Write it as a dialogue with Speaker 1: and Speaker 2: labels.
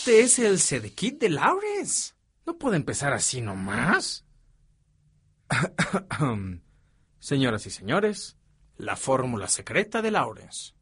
Speaker 1: Este es el Sedekit de Lawrence. No puede empezar así nomás. Señoras y señores, la fórmula secreta de Lawrence.